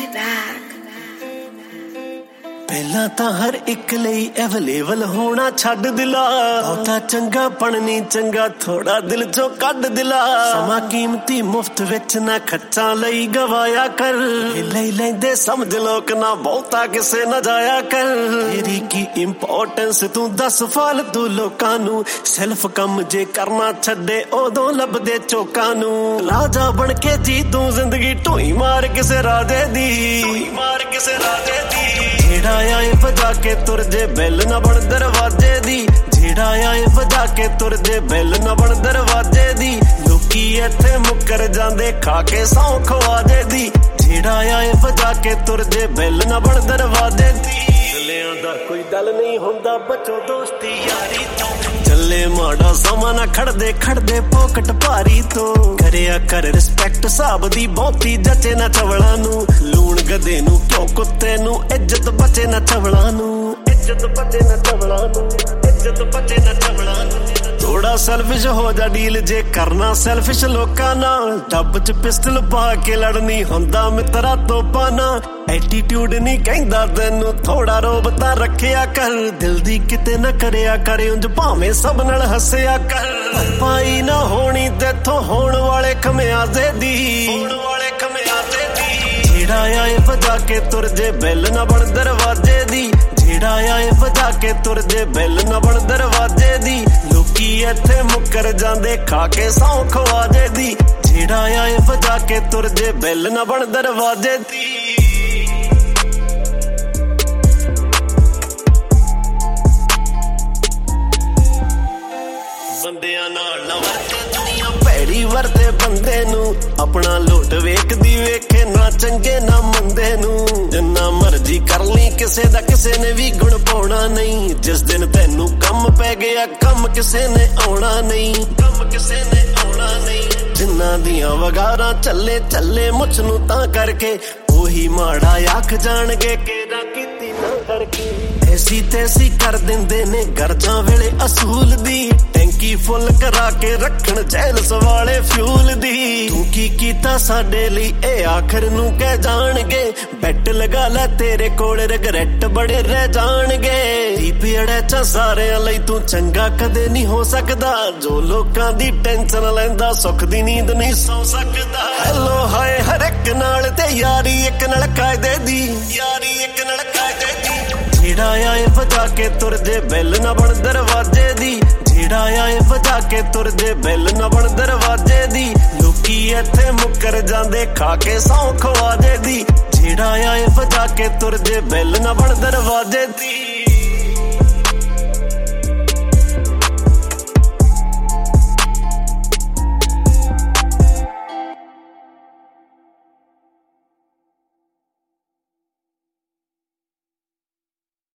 back. ਪਹਿਲਾਂ ਤਾਂ ਹਰ ਇੱਕ ਲਈ ਅਵੇਲੇਬਲ ਹੋਣਾ ਛੱਡ ਦਿਲਾ, ਬਹੁਤਾ ਚੰਗਾ ਬਣਨੀ ਚੰਗਾ ਥੋੜਾ ਦਿਲ ਚੋਂ ਕੱਢ ਦਿਲਾ। ਸਮਾਂ ਕੀਮਤੀ ਮੁਫਤ ਵਿੱਚ ਨਾ ਖੱਚਾਂ ਲਈ ਗਵਾਇਆ ਕਰ, ਲੈ ਲੈਂਦੇ ਸਮਝ ਲੋਕ ਨਾ ਬਹੁਤਾ ਕਿਸੇ ਨਾ ਜਾਇਆ ਕਰ। ਤੇਰੀ ਕੀ ਇੰਪੋਰਟੈਂਸ ਤੂੰ ਦੱਸ ਫਾਲਤੂ ਲੋਕਾਂ ਨੂੰ, ਸੈਲਫ ਕੰਮ ਜੇ ਕਰਨਾ ਛੱਡੇ ਉਦੋਂ ਲੱਭਦੇ ਚੋਕਾਂ ਨੂੰ। ਰਾਜਾ ਬਣ ਕੇ ਜੀ ਤੂੰ ਜ਼ਿੰਦਗੀ ਢੋਈ ਮਾਰ ਕਿਸੇ ਰਾਜੇ ਦੀ, ਢੋਈ ਮਾਰ ਕਿਸੇ ਰਾਜੇ ਦੀ। ਜਿਹੜਾ ਆਏ ਵਜਾ ਕੇ ਤੁਰ ਜੇ ਬੈਲ ਨਾ ਬਣ ਦਰਵਾਜ਼ੇ ਦੀ, ਜਿਹੜਾ ਆਏ ਵਜਾ ਕੇ ਤੁਰ ਜੇ ਬੈਲ ਨਾ ਬਣ ਦਰਵਾਜ਼ੇ ਦੀ। ਲੋਕੀ ਇੱਥੇ ਮੁੱਕਰ ਜਾਂਦੇ ਖਾ ਕੇ ਸੌਂ ਖਵਾਜੇ ਦੀ, ਜਿਹੜਾ ਆਏ ਵਜਾ ਕੇ ਤੁਰ ਜੇ ਬੈਲ ਨਾ ਬਣ ਦਰਵਾਜ਼ੇ ਦੀ। ਚੱਲਿਆਂ ਦਾ ਕੋਈ ਦਲ ਨਹੀਂ ਹੁੰਦਾ ਬਚੋ ਦੋਸਤੀ ਯਾਰੀ ਤੋਂ, ਚੱਲੇ ਮਾੜਾ ਸਮਾਂ ਨਾ ਖੜਦੇ ਖੜਦੇ ਪੋਕਟ ਭਾਰੀ ਤੋਂ। ਕਰਿਆ ਕਰ ਰਿਸਪੈਕਟ ਹਿਸਾਬ ਦੀ ਬਹੁਤੀ ਜੱਚੇ ਨਾ ਚਵਲਾਂ ਨੂੰ, ਲੂਣ ਗਧੇ ਨੂੰ ਕਿਉਂ ਕੁੱਤੇ ਨੂੰ ਇੱਜ਼ਤ ਬਚੇ ਨਾ ਚਵਲਾਂ ਨੂੰ, ਇੱਜ਼ਤ ਬਚੇ ਨਾ ਚਵਲਾਂ ਨੂੰ, ਇੱਜ਼ਤ ਬਚੇ ਨਾ ਚਵਲਾਂ ਨੂੰ। ਥੋੜਾ ਸੈਲਫਿਸ਼ ਹੋ ਜਾ ਡੀਲ ਜੇ ਕਰਨਾ ਸੈਲਫਿਸ਼ ਲੋਕਾਂ ਨਾਲ, ਡੱਬ ਚ ਪਿਸਟਲ ਪਾ ਕੇ ਲੜਨੀ ਹੁੰਦਾ ਮਿੱਤਰਾ ਤੋਪਾਂ ਨਾਲ। ਐਟੀਟਿਊਡ ਨਹੀਂ ਕਹਿੰਦਾ ਤੈਨੂੰ ਥੋੜਾ ਰੋਬ ਤਾਂ ਰੱਖਿਆ ਕਰ, ਦਿਲ ਦੀ ਕਿਤੇ ਨਾ ਕਰਿਆ ਕਰ ਉਂਝ ਭਾਵੇਂ ਸਭ ਨਾਲ ਹੱਸਿਆ ਕਰ। ਪਾਈ ਨਾ ਹੋਣੀ ਤੇਥੋਂ ਹੋਣ ਵਾਲੇ ਖਮਿਆਜ਼ੇ ਦੀ, ਹੋਣ ਵਾਲੇ ਖਮਿਆਜ਼ੇ ਦੀ। ਜਿਹੜਾ ਆਏ ਵਜਾ ਕੇ ਤੁਰ ਜੇ ਬੈਲ ਨਾ ਬਣ ਦਰਵਾਜ਼ੇ ਦੀ, ਜਿਹੜਾ ਆਏ ਵਜਾ ਕੇ ਤੁਰ ਜੇ ਬੈਲ ਨਾ ਬਣ ਦਰਵਾਜ਼ੇ ਦੀ। ਲੋਕੀ ਇੱਥੇ ਮੁੱਕਰ ਜਾਂਦੇ ਖਾ ਕੇ ਸੌਂ ਖਵਾਜੇ ਦੀ, ਜਿਹੜਾ ਆਏ ਵਜਾ ਕੇ ਤੁਰ ਜੇ ਬੈਲ ਨਾ ਬਣ ਦਰਵਾਜ਼ੇ ਦੀ। ਬੰਦਿਆਂ ਨਾਲ ਨਾ ਵਰਤੇ ਦੁਨੀਆ ਭੈੜੀ ਵਰਤੇ ਬੰਦੇ ਨੂੰ, ਆਪਣਾ ਲੋਟ ਵੇਖਦੀ ਵੇਖੇ ਨਾ ਚੰਗੇ ਨਾ ਮੰਦੇ ਨੂੰ। ਜਿੰਨਾ ਮਰਜ਼ੀ ਕਰ ਲਈ ਕਿਸੇ ਦਾ ਕਿਸੇ ਨੇ ਵੀ ਗੁਣ ਪਾਉਣਾ ਨਹੀਂ, ਜਿਸ ਦਿਨ ਤੈਨੂੰ ਕੰਮ ਪੈ ਗਿਆ ਕੰਮ ਕਿਸੇ ਨੇ ਆਉਣਾ ਨਹੀਂ, ਕੰਮ ਕਿਸੇ ਨੇ ਆਉਣਾ ਨਹੀਂ। ਜਿੰਨਾਂ ਦੀਆਂ ਵਗਾਰਾਂ ਚੱਲੇ ਚੱਲੇ ਮੁੱਛ ਨੂੰ ਤਾਂ ਕਰਕੇ, ਉਹੀ ਮਾੜਾ ਆਖ ਜਾਣਗੇ ਕਿ ਨਾ ਕੀਤੀ ਨਾ ਕਰਕੇ। ਐਸੀ ਤੈਸੀ ਕਰ ਦਿੰਦੇ ਨੇ ਗਰਜਾਂ ਵੇਲੇ ਅਸੂਲ ਦੀ, ਟੈਂਕੀ ਫੁੱਲ ਕਰਾ ਕੇ ਰੱਖਣ ਜੈਲਸ ਵਾਲੇ ਫਿਊਲ ਦੀ। ਤੂੰ ਕੀ ਕੀਤਾ ਸਾਡੇ ਲਈ ਇਹ ਆਖਰ ਨੂੰ ਕਹਿ ਜਾਣਗੇ, ਬੈਟ ਲਗਾ ਲੈ ਤੇਰੇ ਕੋਲ ਰਿਗਰੈਟ ਬੜੇ ਰਹਿ ਜਾਣਗੇ। ਦੀਪੜੇ ਚ ਸਾਰਿਆਂ ਲਈ ਤੂੰ ਚੰਗਾ ਕਦੇ ਨਹੀਂ ਹੋ ਸਕਦਾ, ਜੋ ਲੋਕਾਂ ਦੀ ਟੈਨਸ਼ਨ ਲੈਂਦਾ ਸੁੱਖ ਦੀ ਨੀਂਦ ਨਹੀਂ ਸੌ ਸਕਦਾ। ਹੈਲੋ ਹਾਏ ਹਰ ਇੱਕ ਨਾਲ ਤੇ ਯਾਰੀ ਇੱਕ ਨਾਲ ਕਾਇਦੇ ਦੀ, ਯਾਰੀ ਇੱਕ ਨਾਲ ਕਾਇਦੇ ਦੀ। ਜਿਹੜਾ ਆਏ ਵਜਾ ਕੇ ਤੁਰ ਜੇ ਬੈਲ ਨਾ ਬਣ ਦਰਵਾਜ਼ੇ ਦੀ, ਜਿਹੜਾ ਆਏ ਵਜਾ ਕੇ ਤੁਰ ਜੇ ਬੈਲ ਨਾ ਬਣ ਦਰਵਾਜ਼ੇ ਦੀ। ਲੋਕੀ ਇੱਥੇ ਮੁੱਕਰ ਜਾਂਦੇ ਖਾ ਕੇ ਸੌਂ ਖਵਾਜੇ ਦੀ, ਜਿਹੜਾ ਆਏ ਵਜਾ ਕੇ ਤੁਰ ਜੇ ਬੈਲ ਨਾ ਬਣ ਦਰਵਾਜ਼ੇ ਦੀ।